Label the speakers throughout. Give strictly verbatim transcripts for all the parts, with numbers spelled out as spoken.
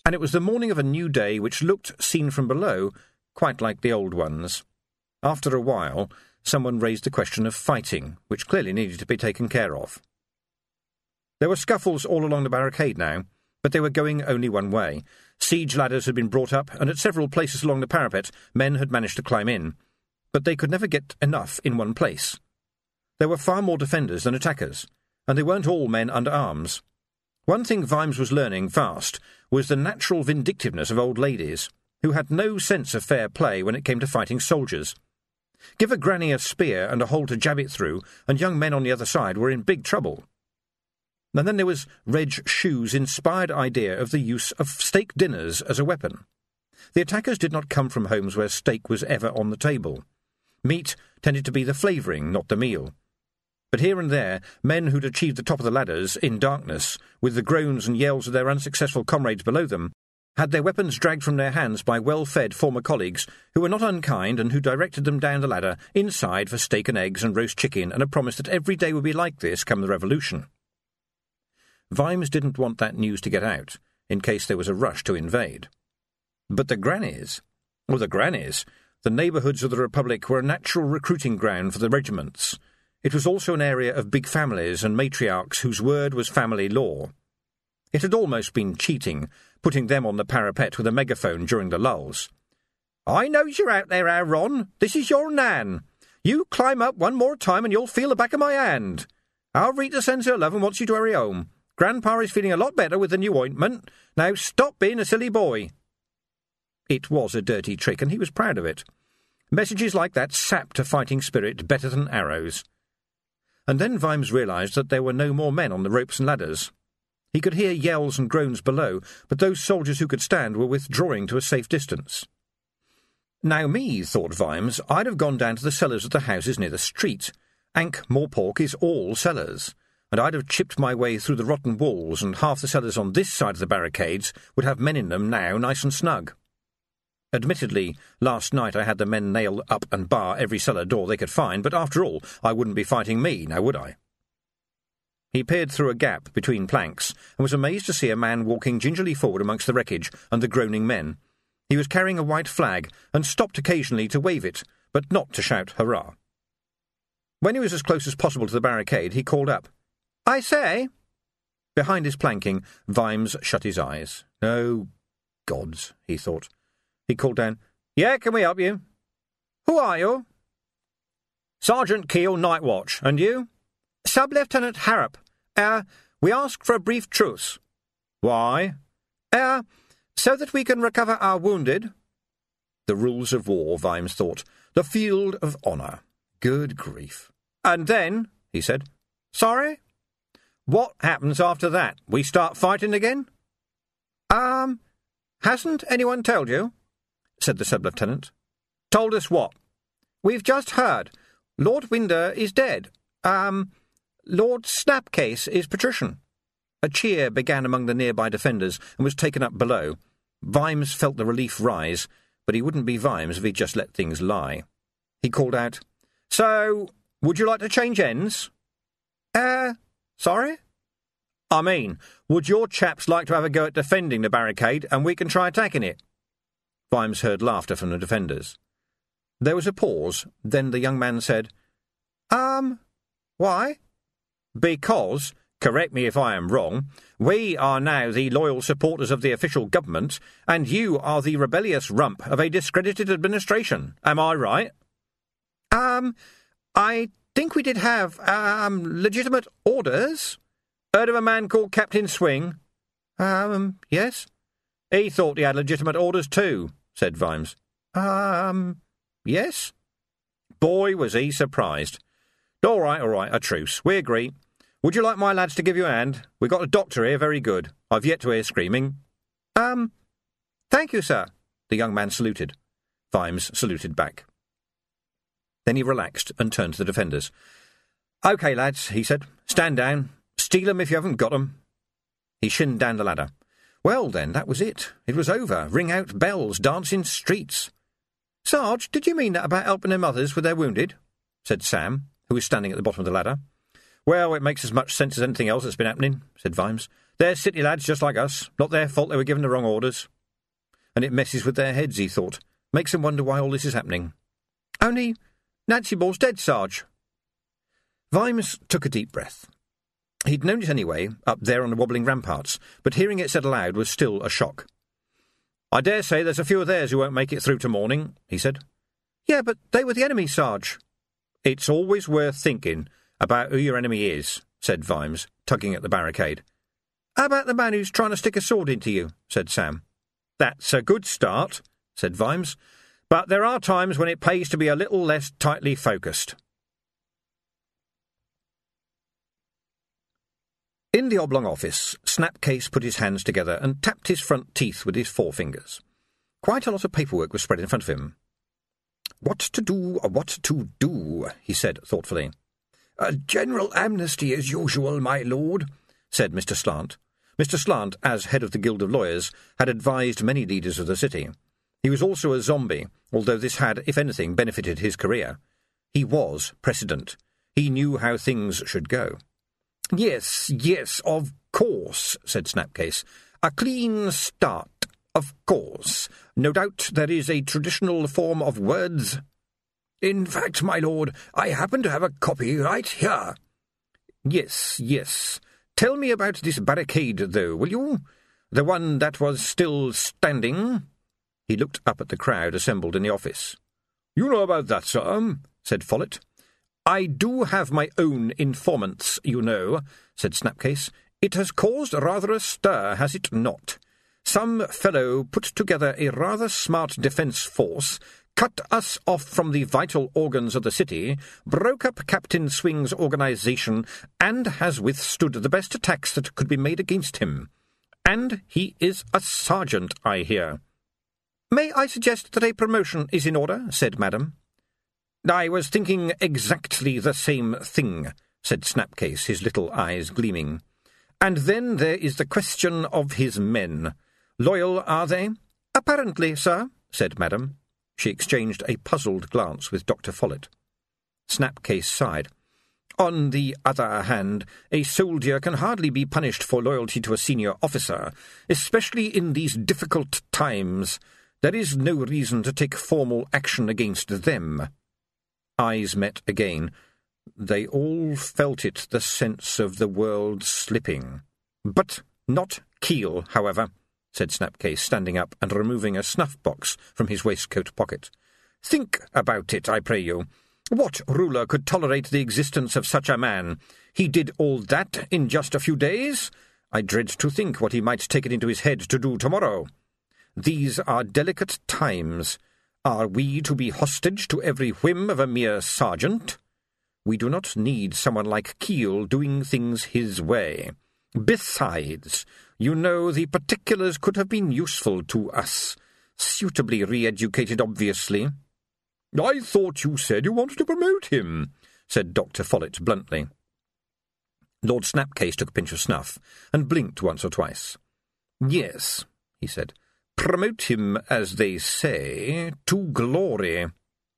Speaker 1: and it was the morning of a new day which looked, seen from below, quite like the old ones. After a while, someone raised the question of fighting, which clearly needed to be taken care of. There were scuffles all along the barricade now, but they were going only one way. Siege ladders had been brought up, and at several places along the parapet men had managed to climb in, but they could never get enough in one place. There were far more defenders than attackers, and they weren't all men under arms. One thing Vimes was learning fast was the natural vindictiveness of old ladies, who had no sense of fair play when it came to fighting soldiers. Give a granny a spear and a hole to jab it through, and young men on the other side were in big trouble. And then there was Reg Shoe's inspired idea of the use of steak dinners as a weapon. The attackers did not come from homes where steak was ever on the table. Meat tended to be the flavouring, not the meal. But here and there, men who'd achieved the top of the ladders, in darkness, with the groans and yells of their unsuccessful comrades below them, had their weapons dragged from their hands by well-fed former colleagues who were not unkind and who directed them down the ladder inside for steak and eggs and roast chicken and a promise that every day would be like this come the revolution. Vimes didn't want that news to get out, in case there was a rush to invade. But the grannies, or the grannies, the neighbourhoods of the Republic were a natural recruiting ground for the regiments. It was also an area of big families and matriarchs whose word was family law. It had almost been cheating, putting them on the parapet with a megaphone during the lulls. "I knows you're out there, Aaron. This is your Nan. You climb up one more time and you'll feel the back of my hand. Our Rita sends her love and wants you to hurry home. Grandpa is feeling a lot better with the new ointment. Now stop being a silly boy." It was a dirty trick, and he was proud of it. Messages like that sapped a fighting spirit better than arrows. And then Vimes realised that there were no more men on the ropes and ladders. He could hear yells and groans below, but those soldiers who could stand were withdrawing to a safe distance. Now me, thought Vimes, I'd have gone down to the cellars of the houses near the street. Ankh-Morpork is all cellars, and I'd have chipped my way through the rotten walls, and half the cellars on this side of the barricades would have men in them now nice and snug. Admittedly, last night I had the men nail up and bar every cellar door they could find, but after all, I wouldn't be fighting me, now would I? He peered through a gap between planks, and was amazed to see a man walking gingerly forward amongst the wreckage and the groaning men. He was carrying a white flag, and stopped occasionally to wave it, but not to shout hurrah. When he was as close as possible to the barricade, he called up, "I say!" Behind his planking, Vimes shut his eyes. "Oh, gods," he thought. He called down, "Yeah, can we help you?" "Who are you?" "Sergeant Keel, Night Watch. And you?" "Sub-Lieutenant Harrop. Er, we ask for a brief truce." "Why?" Er, so that we can recover our wounded." The rules of war, Vimes thought. The field of honour. Good grief. "And then," he said. "Sorry?" "What happens after that? We start fighting again?" Um, hasn't anyone told you?" said the sub-lieutenant. "Told us what?" "We've just heard. Lord Winder is dead. Um, Lord Snapcase is patrician." A cheer began among the nearby defenders and was taken up below. Vimes felt the relief rise, but he wouldn't be Vimes if he'd just let things lie. He called out, "So, would you like to change ends?" Uh, sorry?" "I mean, would your chaps like to have a go at defending the barricade, and we can try attacking it?" Vimes heard laughter from the defenders. There was a pause, then the young man said, Um, why?" "Because, correct me if I am wrong, we are now the loyal supporters of the official government, and you are the rebellious rump of a discredited administration. Am I right?" Um, I think we did have, um, legitimate orders." "Heard of a man called Captain Swing?" Um, yes." "He thought he had legitimate orders too," said Vimes. Um, yes." Boy, was he surprised. "All right, all right, a truce. We agree. Would you like my lads to give you a hand? We've got a doctor here, very good. I've yet to hear screaming." Um, thank you, sir." The young man saluted. Vimes saluted back. Then he relaxed and turned to the defenders. "OK, lads," he said. "Stand down. Steal 'em if you haven't got 'em." He shinned down the ladder. Well, then, that was it. It was over. Ring out bells, dance in streets. "Sarge, did you mean that about helping their mothers with their wounded?" said Sam, who was standing at the bottom of the ladder. "Well, it makes as much sense as anything else that's been happening," said Vimes. "They're city lads just like us. Not their fault they were given the wrong orders. And it messes with their heads," he thought. "Makes them wonder why all this is happening. Only Nancy Moore's dead, Sarge." Vimes took a deep breath. He'd known it anyway, up there on the wobbling ramparts, but hearing it said aloud was still a shock. "I dare say there's a few of theirs who won't make it through to morning," he said. "Yeah, but they were the enemy, Sarge." "It's always worth thinking about who your enemy is," said Vimes, tugging at the barricade. "How about the man who's trying to stick a sword into you?" said Sam. "That's a good start," said Vimes, "but there are times when it pays to be a little less tightly focused." In the oblong office, Snapcase put his hands together and tapped his front teeth with his forefingers. Quite a lot of paperwork was spread in front of him. "What to do, what to do," he said thoughtfully. "A general amnesty as usual, my lord," said Mister Slant. Mister Slant, as head of the Guild of Lawyers, had advised many leaders of the city. He was also a zombie, although this had, if anything, benefited his career. He was precedent. He knew how things should go. "Yes, yes, of course," said Snapcase. "A clean start, of course. No doubt there is a traditional form of words." "In fact, my lord, I happen to have a copy right here." "Yes, yes. Tell me about this barricade, though, will you? The one that was still standing?" He looked up at the crowd assembled in the office. "You know about that, sir," said Follett. "I do have my own informants, you know," said Snapcase. "It has caused rather a stir, has it not? Some fellow put together a rather smart defence force, cut us off from the vital organs of the city, broke up Captain Swing's organisation, and has withstood the best attacks that could be made against him. And he is a sergeant, I hear." "May I suggest that a promotion is in order?" said Madam. "I was thinking exactly the same thing," said Snapcase, his little eyes gleaming. "And then there is the question of his men. Loyal, are they?" "Apparently, sir," said Madam. She exchanged a puzzled glance with Doctor Follett. Snapcase sighed. "On the other hand, a soldier can hardly be punished for loyalty to a senior officer, especially in these difficult times. There is no reason to take formal action against them." Eyes met again. They all felt it, the sense of the world slipping. "But not Keel, however," said Snapcase, standing up and removing a snuff-box from his waistcoat pocket. "Think about it, I pray you. What ruler could tolerate the existence of such a man? He did all that in just a few days? I dread to think what he might take it into his head to do tomorrow. These are delicate times. Are we to be hostage to every whim of a mere sergeant? We do not need someone like Keel doing things his way. Besides, you know, the particulars could have been useful to us. Suitably re-educated, obviously." "I thought you said you wanted to promote him," said Doctor Follett bluntly. Lord Snapcase took a pinch of snuff and blinked once or twice. "Yes," he said. "Promote him, as they say, to glory."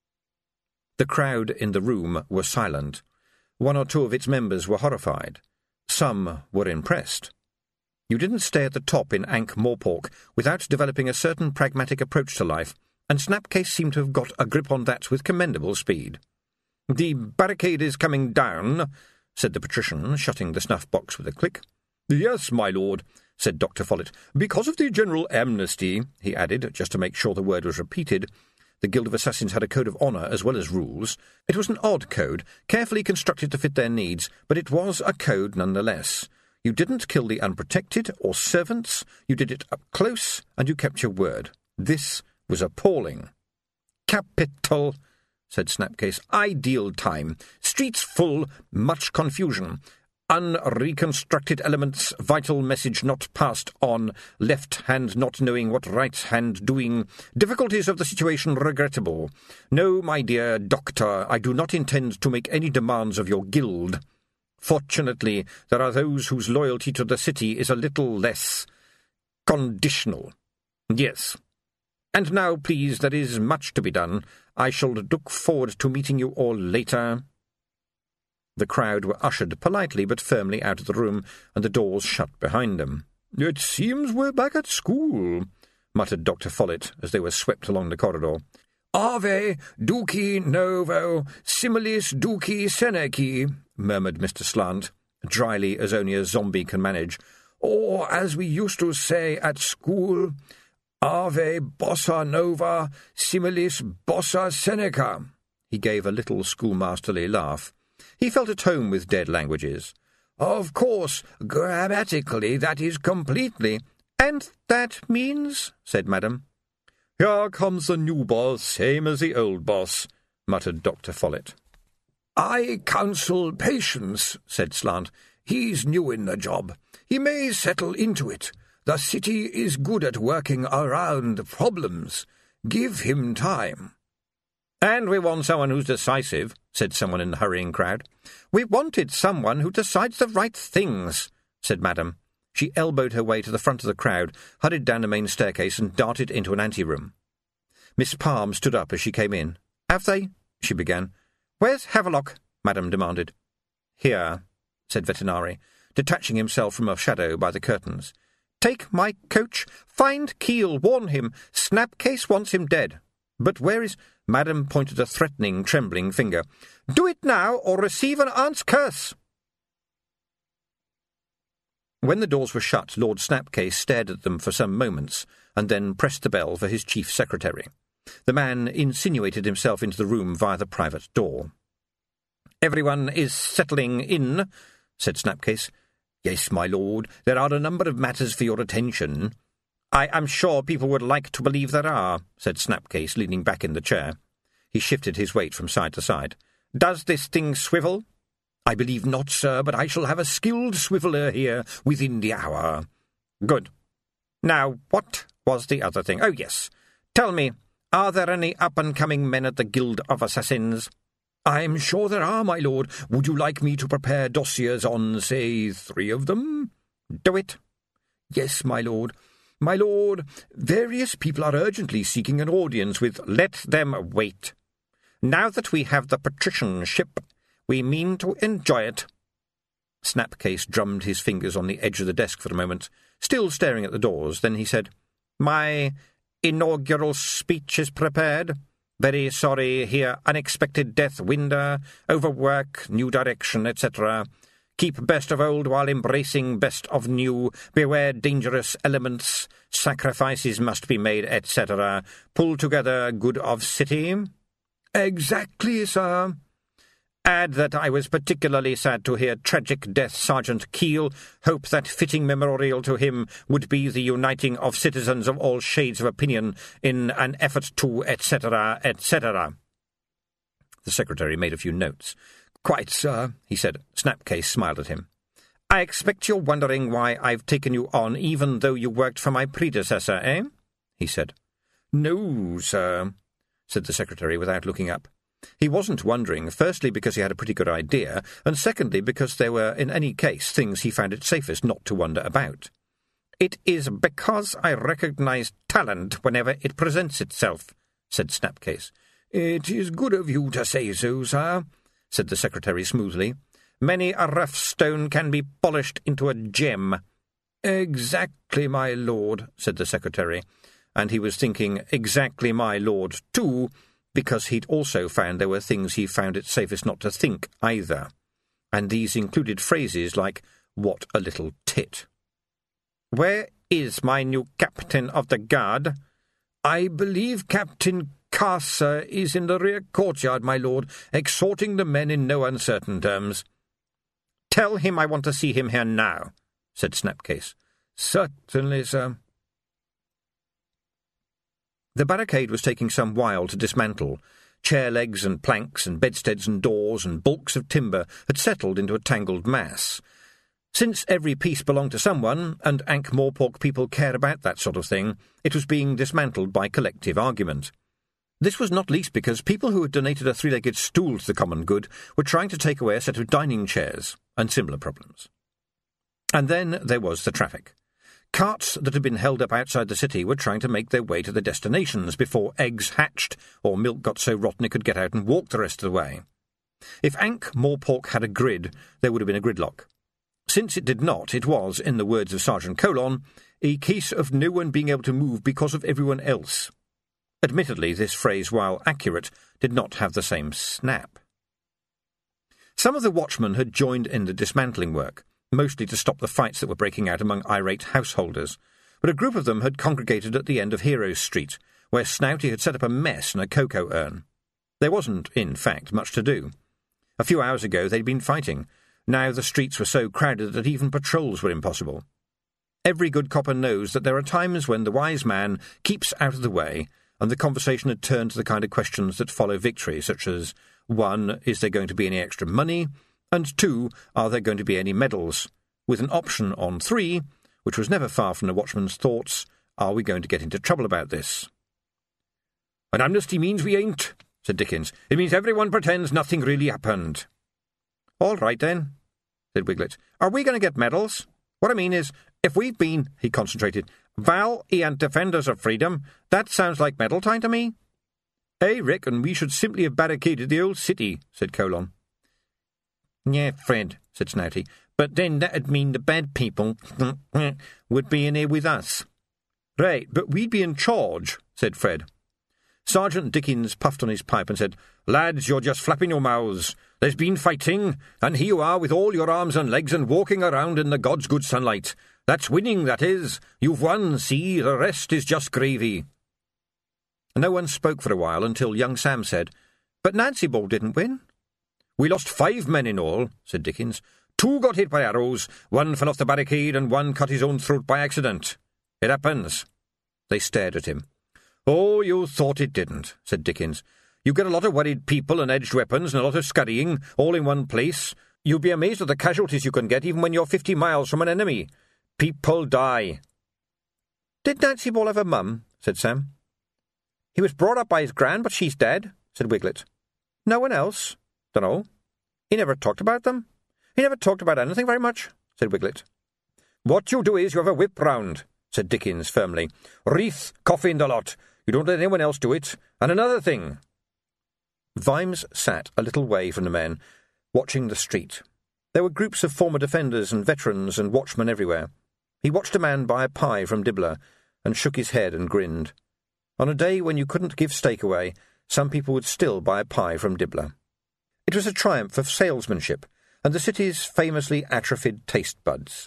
Speaker 1: The crowd in the room were silent. One or two of its members were horrified. Some were impressed. You didn't stay at the top in Ankh-Morpork without developing a certain pragmatic approach to life, and Snapcase seemed to have got a grip on that with commendable speed. "The barricade is coming down," said the patrician, shutting the snuff-box with a click. "Yes, my lord," said Doctor Follett. "Because of the general amnesty," he added, just to make sure the word was repeated. The Guild of Assassins had a code of honour as well as rules. It was an odd code, carefully constructed to fit their needs, but it was a code nonetheless. You didn't kill the unprotected or servants, you did it up close, and you kept your word. This was appalling. "Capital," said Snapcase. "Ideal time. Streets full, much confusion. Unreconstructed elements, vital message not passed on, left hand not knowing what right hand doing, difficulties of the situation regrettable. No, my dear doctor, I do not intend to make any demands of your guild. Fortunately, there are those whose loyalty to the city is a little less conditional. Yes. And now, please, there is much to be done. I shall look forward to meeting you all later." The crowd were ushered politely but firmly out of the room, and the doors shut behind them. "It seems we're back at school," muttered Doctor Follett as they were swept along the corridor. "Ave duci novo similis duci seneci," murmured Mister Slant, dryly as only a zombie can manage. "Or, as we used to say at school, Ave bossa nova similis bossa Seneca." He gave a little schoolmasterly laugh. He felt at home with dead languages. "Of course, grammatically that is completely—" "And that means?" said Madam. "Here comes the new boss, same as the old boss," muttered Doctor Follett. "I counsel patience," said Slant. "He's new in the job. He may settle into it. The city is good at working around problems. Give him time." "And we want someone who's decisive," said someone in the hurrying crowd. "We wanted someone who decides the right things," said Madam. She elbowed her way to the front of the crowd, hurried down the main staircase, and darted into an anteroom. Miss Palm stood up as she came in. "Have they?" she began. "Where's Havelock?" Madam demanded. "Here," said Vetinari, detaching himself from a shadow by the curtains. "Take my coach. Find Keel. Warn him. Snapcase wants him dead. But where is—" Madam pointed a threatening, trembling finger. "Do it now, or receive an aunt's curse." When the doors were shut, Lord Snapcase stared at them for some moments, and then pressed the bell for his chief secretary. The man insinuated himself into the room via the private door. "Everyone is settling in," said Snapcase. "Yes, my lord, there are a number of matters for your attention." "I am sure people would like to believe there are," said Snapcase, leaning back in the chair. He shifted his weight from side to side. "Does this thing swivel?" "I believe not, sir, but I shall have a skilled swiveller here within the hour." "Good. Now, what was the other thing? Oh, yes. Tell me, are there any up-and-coming men at the Guild of Assassins?" "I'm sure there are, my lord. Would you like me to prepare dossiers on, say, three of them?" "Do it." "Yes, my lord. My lord, various people are urgently seeking an audience with—" "Let them wait. Now that we have the patricianship, we mean to enjoy it." Snapcase drummed his fingers on the edge of the desk for a moment, still staring at the doors. Then he said, "My inaugural speech is prepared. Very sorry, here unexpected death, winder, overwork, new direction, et cetera. Keep best of old while embracing best of new. Beware dangerous elements. Sacrifices must be made, et cetera. Pull together good of city." "Exactly, sir." "Add that I was particularly sad to hear tragic death Sergeant Keel. Hope that fitting memorial to him would be the uniting of citizens of all shades of opinion in an effort to, et cetera, et cetera" The secretary made a few notes. "Quite, sir," he said. Snapcase smiled at him. "I expect you're wondering why I've taken you on, even though you worked for my predecessor, eh?" he said. "No, sir," said the secretary without looking up. He wasn't wondering, firstly because he had a pretty good idea, and secondly because there were, in any case, things he found it safest not to wonder about. "It is because I recognize talent whenever it presents itself," said Snapcase. "It is good of you to say so, sir," said the secretary smoothly. "Many a rough stone can be polished into a gem." "Exactly, my lord," said the secretary, and he was thinking, "Exactly, my lord," too, because he'd also found there were things he found it safest not to think either, and these included phrases like, "What a little tit." "Where is my new captain of the guard?" "I believe Captain Carcer is in the rear courtyard, my lord, exhorting the men in no uncertain terms." "Tell him I want to see him here now," said Snapcase. "Certainly, sir." The barricade was taking some while to dismantle. Chair legs and planks and bedsteads and doors and bulks of timber had settled into a tangled mass. Since every piece belonged to someone, and Ankh-Morpork people care about that sort of thing, it was being dismantled by collective argument. This was not least because people who had donated a three-legged stool to the common good were trying to take away a set of dining chairs, and similar problems. And then there was the traffic. Carts that had been held up outside the city were trying to make their way to their destinations before eggs hatched or milk got so rotten it could get out and walk the rest of the way. If Ankh-Morpork had a grid, there would have been a gridlock. Since it did not, it was, in the words of Sergeant Colon, a case of no one being able to move because of everyone else. Admittedly, this phrase, while accurate, did not have the same snap. Some of the watchmen had joined in the dismantling work, mostly to stop the fights that were breaking out among irate householders, but a group of them had congregated at the end of Heroes Street, where Snouty had set up a mess in a cocoa urn. There wasn't, in fact, much to do. A few hours ago they'd been fighting. Now the streets were so crowded that even patrols were impossible. Every good copper knows that there are times when the wise man keeps out of the way, and the conversation had turned to the kind of questions that follow victory, such as, one, is there going to be any extra money? And two, are there going to be any medals? With an option on three, which was never far from the watchman's thoughts, are we going to get into trouble about this? An amnesty means we ain't, said Dickens. It means everyone pretends nothing really happened. All right, then, said Wiglet. Are we going to get medals? What I mean is, if we've been, he concentrated, valiant defenders of freedom, that sounds like medal time to me. I reckon we should simply have barricaded the old city, said Colon. Yeah, Fred, said Snouty, but then that'd mean the bad people would be in here with us. Right, but we'd be in charge, said Fred. Sergeant Dickens puffed on his pipe and said, Lads, you're just flapping your mouths. There's been fighting, and here you are with all your arms and legs and walking around in the God's good sunlight. That's winning, that is. You've won, see, the rest is just gravy. No one spoke for a while until young Sam said, But Nancy Ball didn't win. We lost five men in all, said Dickens. Two got hit by arrows, one fell off the barricade, and one cut his own throat by accident. It happens. They stared at him. Oh, you thought it didn't, said Dickens. You get a lot of worried people and edged weapons and a lot of scurrying, all in one place. You'll be amazed at the casualties you can get even when you're fifty miles from an enemy. People die. Did Nancy Ball have a mum? Said Sam. He was brought up by his gran, but she's dead, said Wiglet. No one else? Dunno. He never talked about them. He never talked about anything very much, said Wiglet. What you do is you have a whip round, said Dickens firmly. Wreath, coffee and a lot. You don't let anyone else do it. And another thing. Vimes sat a little way from the men, watching the street. There were groups of former defenders and veterans and watchmen everywhere. He watched a man buy a pie from Dibbler, and shook his head and grinned. On a day when you couldn't give steak away, some people would still buy a pie from Dibbler. It was a triumph of salesmanship, and the city's famously atrophied taste buds.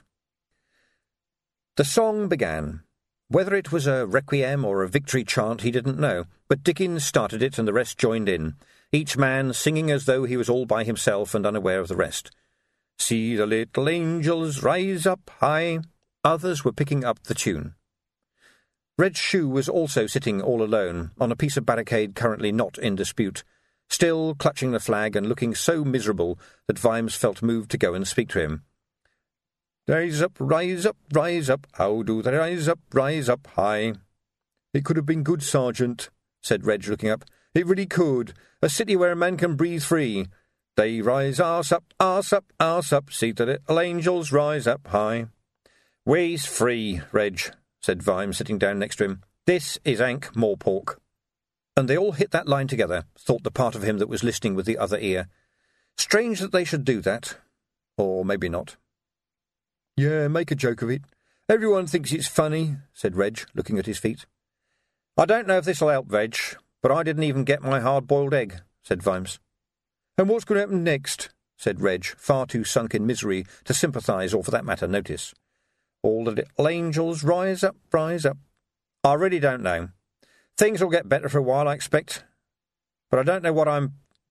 Speaker 1: The song began. Whether it was a requiem or a victory chant he didn't know, but Dickens started it and the rest joined in, each man singing as though he was all by himself and unaware of the rest. See the little angels rise up high. Others were picking up the tune. Red Shoe was also sitting all alone, on a piece of barricade currently not in dispute, still clutching the flag and looking so miserable that Vimes felt moved to go and speak to him. Rise up, rise up, rise up, how do they rise up, rise up high? It could have been good, Sergeant, said Reg, looking up. It really could. A city where a man can breathe free. They rise arse up, arse up, arse up, see the little angels rise up high. We's free, Reg, said Vimes, sitting down next to him. This is Ankh-Morpork. And they all hit that line together, thought the part of him that was listening with the other ear. Strange that they should do that. Or maybe not. Yeah, make a joke of it. Everyone thinks it's funny, said Reg, looking at his feet. I don't know if this'll help, Reg, but I didn't even get my hard-boiled egg, said Vimes. And what's going to happen next? Said Reg, far too sunk in misery to sympathise or, for that matter, notice. All the little angels rise up, rise up. I really don't know. Things will get better for a while, I expect. But I don't know what I'm...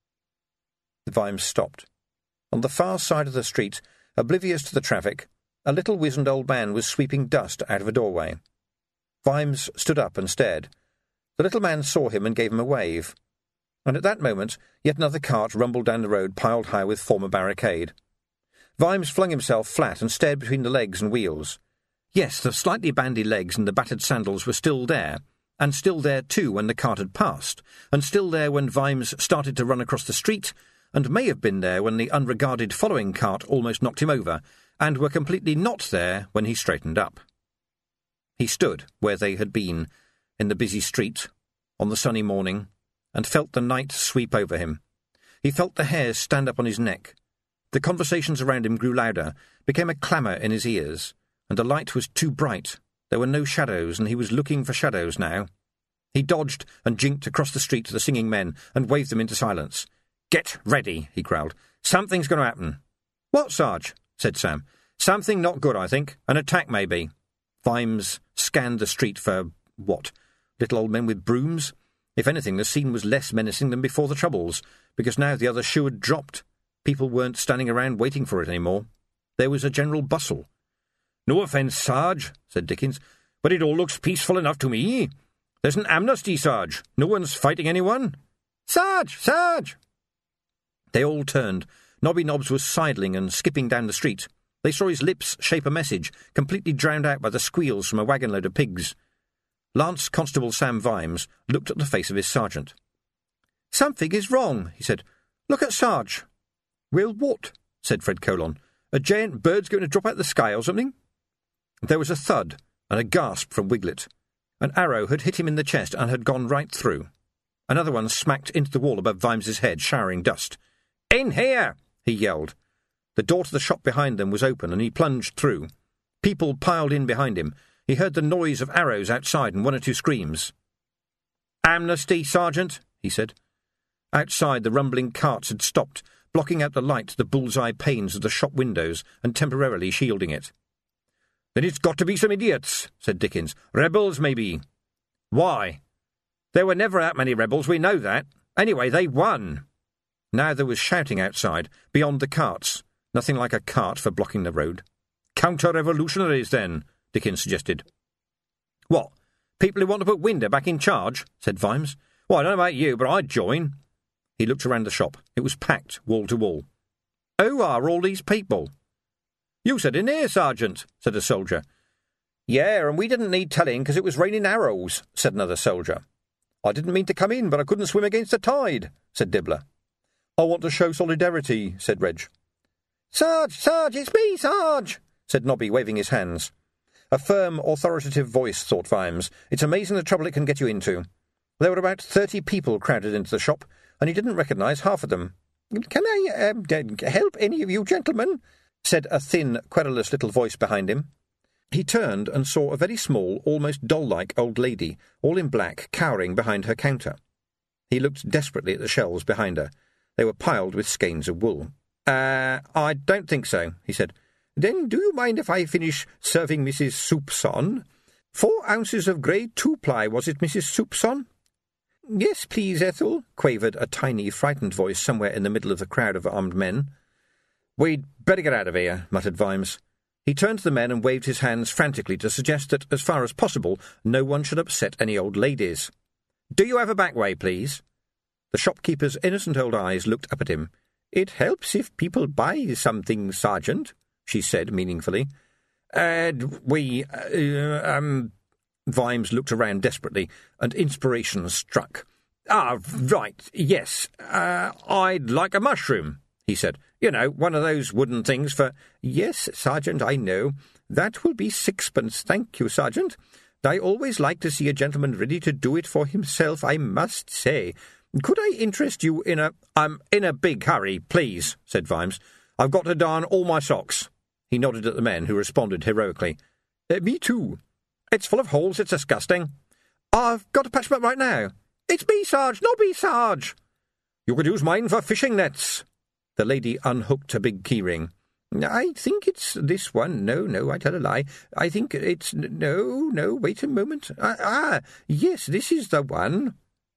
Speaker 1: Vimes stopped. On the far side of the street, oblivious to the traffic, a little wizened old man was sweeping dust out of a doorway. Vimes stood up and stared. The little man saw him and gave him a wave. And at that moment, yet another cart rumbled down the road piled high with former barricade. Vimes flung himself flat and stared between the legs and wheels. Yes, the slightly bandy legs and the battered sandals were still there, and still there too when the cart had passed, and still there when Vimes started to run across the street, and may have been there when the unregarded following cart almost knocked him over, and were completely not there when he straightened up. He stood where they had been, in the busy street, on the sunny morning, and felt the night sweep over him. He felt the hairs stand up on his neck. The conversations around him grew louder, became a clamour in his ears, and the light was too bright. There were no shadows, and he was looking for shadows now. He dodged and jinked across the street to the singing men and waved them into silence. "Get ready," he growled. "Something's going to happen." "What, Sarge?" said Sam. "Something not good, I think. An attack, maybe." Vimes scanned the street for, what, little old men with brooms? If anything, the scene was less menacing than before the Troubles, because now the other shoe had dropped. People weren't standing around waiting for it any more. There was a general bustle. "No offence, Sarge," said Dickens, "but it all looks peaceful enough to me. There's an amnesty, Sarge. No one's fighting anyone." "Sarge! Sarge!" They all turned. Nobby Nobbs was sidling and skipping down the street. They saw his lips shape a message, completely drowned out by the squeals from a wagon-load of pigs. Lance Constable Sam Vimes looked at the face of his sergeant. "Something is wrong," he said. "Look at Sarge." "Well, what?" said Fred Colon. "A giant bird's going to drop out of the sky or something?" There was a thud and a gasp from Wiglet. An arrow had hit him in the chest and had gone right through. Another one smacked into the wall above Vimes's head, showering dust. "In here!" he yelled. The door to the shop behind them was open, and he plunged through. People piled in behind him. He heard the noise of arrows outside and one or two screams. "Amnesty, Sergeant," he said. Outside, the rumbling carts had stopped, blocking out the light to the bull's-eye panes of the shop windows and temporarily shielding it. "Then it's got to be some idiots," said Dickens. "Rebels, maybe." "Why?" "There were never that many rebels, we know that. Anyway, they won." Now there was shouting outside, beyond the carts. Nothing like a cart for blocking the road. "Counter-revolutionaries, then," Dickens suggested. "What, people who want to put Winder back in charge?" said Vimes. "Well, I don't know about you, but I'd join." He looked around the shop. It was packed, wall to wall. "Who are all these people?" "You said in here, Sergeant," said a soldier. "Yeah, and we didn't need telling because it was raining arrows," said another soldier. "I didn't mean to come in, but I couldn't swim against the tide," said Dibbler. "I want to show solidarity," said Reg. "Sarge, Sarge, it's me, Sarge," said Nobby, waving his hands. A firm, authoritative voice, thought Vimes. It's amazing the trouble it can get you into. There were about thirty people crowded into the shop, and he didn't recognise half of them. "Can I um, help any of you gentlemen?" said a thin, querulous little voice behind him. He turned and saw a very small, almost doll-like old lady, all in black, cowering behind her counter. He looked desperately at the shelves behind her. They were piled with skeins of wool. Uh, I don't think so," he said. "Then do you mind if I finish serving Missus Soupson? Four ounces of grey two-ply, was it, Missus Soupson?" "Yes, please, Ethel," quavered a tiny, frightened voice somewhere in the middle of the crowd of armed men. "We'd better get out of here," muttered Vimes. He turned to the men and waved his hands frantically to suggest that, as far as possible, no one should upset any old ladies. "Do you have a back way, please?" The shopkeeper's innocent old eyes looked up at him. "It helps if people buy something, Sergeant," she said meaningfully. Uh, we, uh, um... Vimes looked around desperately, and inspiration struck. "Ah, right, yes. Uh, I'd like a mushroom," he said. "You know, one of those wooden things for—" "Yes, Sergeant, I know. That will be sixpence. Thank you, Sergeant. I always like to see a gentleman ready to do it for himself, I must say. Could I interest you in a—" "I'm in a big hurry, please," said Vimes. "I've got to darn all my socks." He nodded at the men, who responded heroically. Uh, me too. It's full of holes, it's disgusting. I've got to patch them up right now. It's me, Sarge, not me, Sarge. You could use mine for fishing nets. The lady unhooked a big keyring. I think it's this one. No, no, I tell a lie. I think it's... No, no, wait a moment. Ah, ah yes, this is the one.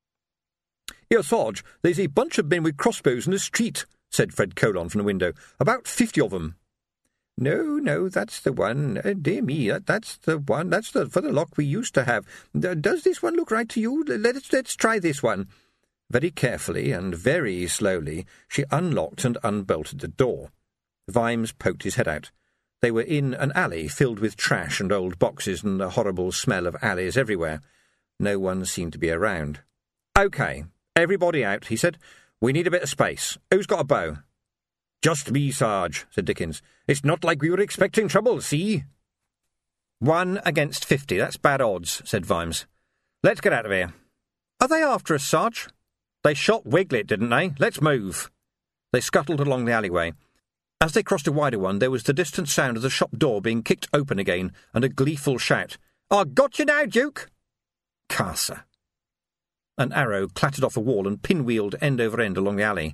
Speaker 1: Here, Sarge, there's a bunch of men with crossbows in the street, said Fred Colon from the window. About fifty of them. No, no, that's the one. Uh, dear me, that, that's the one. That's the for the lock we used to have. Uh, does this one look right to you? Let's, let's try this one. Very carefully and very slowly she unlocked and unbolted the door. Vimes poked his head out. They were in an alley filled with trash and old boxes and the horrible smell of alleys everywhere. No one seemed to be around. OK, everybody out, he said. We need a bit of space. Who's got a bow? Just me, Sarge, said Dickens. It's not like we were expecting trouble, see? One against fifty, that's bad odds, said Vimes. Let's get out of here. Are they after us, Sarge? They shot Wiglet, didn't they? Let's move. They scuttled along the alleyway. As they crossed a wider one, there was the distant sound of the shop door being kicked open again, and a gleeful shout. "I got you now, Duke!" Carcer. An arrow clattered off the wall and pinwheeled end over end along the alley.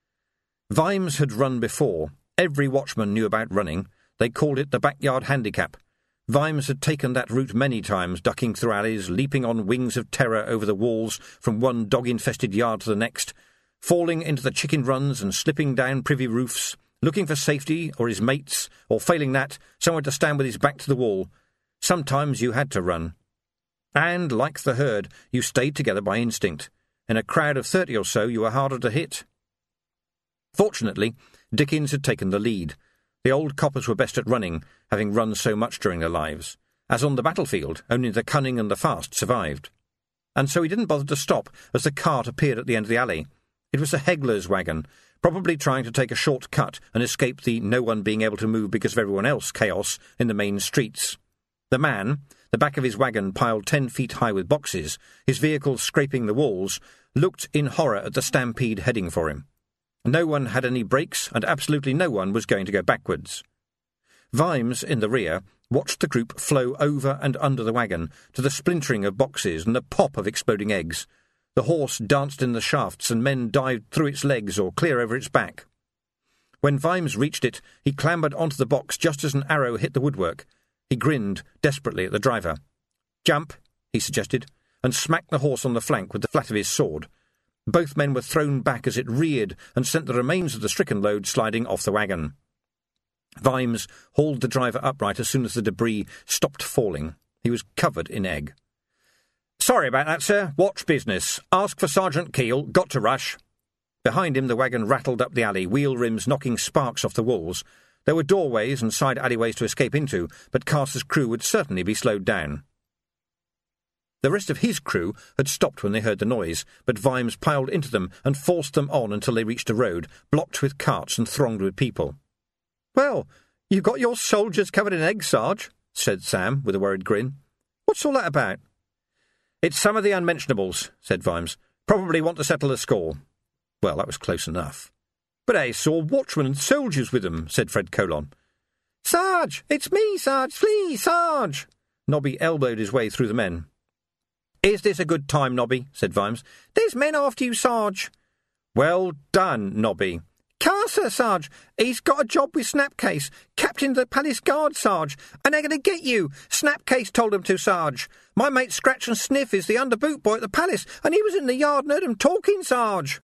Speaker 1: Vimes had run before. Every watchman knew about running. They called it the backyard handicap. Vimes had taken that route many times, ducking through alleys, leaping on wings of terror over the walls from one dog-infested yard to the next, falling into the chicken runs and slipping down privy roofs, looking for safety or his mates, or failing that, somewhere to stand with his back to the wall. Sometimes you had to run. And, like the herd, you stayed together by instinct. In a crowd of thirty or so, you were harder to hit. Fortunately, Dickens had taken the lead. The old coppers were best at running, having run so much during their lives. As on the battlefield, only the cunning and the fast survived. And so he didn't bother to stop as the cart appeared at the end of the alley. It was a Hegler's wagon, probably trying to take a short cut and escape the no one being able to move because of everyone else chaos in the main streets. The man, the back of his wagon piled ten feet high with boxes, his vehicle scraping the walls, looked in horror at the stampede heading for him. No one had any brakes, and absolutely no one was going to go backwards. Vimes, in the rear, watched the group flow over and under the wagon to the splintering of boxes and the pop of exploding eggs. The horse danced in the shafts, and men dived through its legs or clear over its back. When Vimes reached it, he clambered onto the box just as an arrow hit the woodwork. He grinned desperately at the driver. "Jump," he suggested, and smacked the horse on the flank with the flat of his sword. Both men were thrown back as it reared and sent the remains of the stricken load sliding off the wagon. Vimes hauled the driver upright as soon as the debris stopped falling. He was covered in egg. "Sorry about that, sir. Watch business. Ask for Sergeant Keel. Got to rush." Behind him the wagon rattled up the alley, wheel rims knocking sparks off the walls. There were doorways and side alleyways to escape into, but Carcer's crew would certainly be slowed down. The rest of his crew had stopped when they heard the noise, but Vimes piled into them and forced them on until they reached a road, blocked with carts and thronged with people. "Well, you've got your soldiers covered in eggs, Sarge," said Sam, with a worried grin. "What's all that about?" "It's some of the unmentionables," said Vimes. "Probably want to settle the score." Well, that was close enough. "But I saw watchmen and soldiers with them," said Fred Colon. "Sarge! It's me, Sarge! Please, Sarge!" Nobby elbowed his way through the men. "Is this a good time, Nobby?" said Vimes. "There's men after you, Sarge." "Well done, Nobby." "Carcer, Sarge. He's got a job with Snapcase. Captain of the Palace Guard, Sarge. And they're going to get you. Snapcase told him to, Sarge. My mate Scratch and Sniff is the underboot boy at the palace, and he was in the yard and heard him talking, Sarge."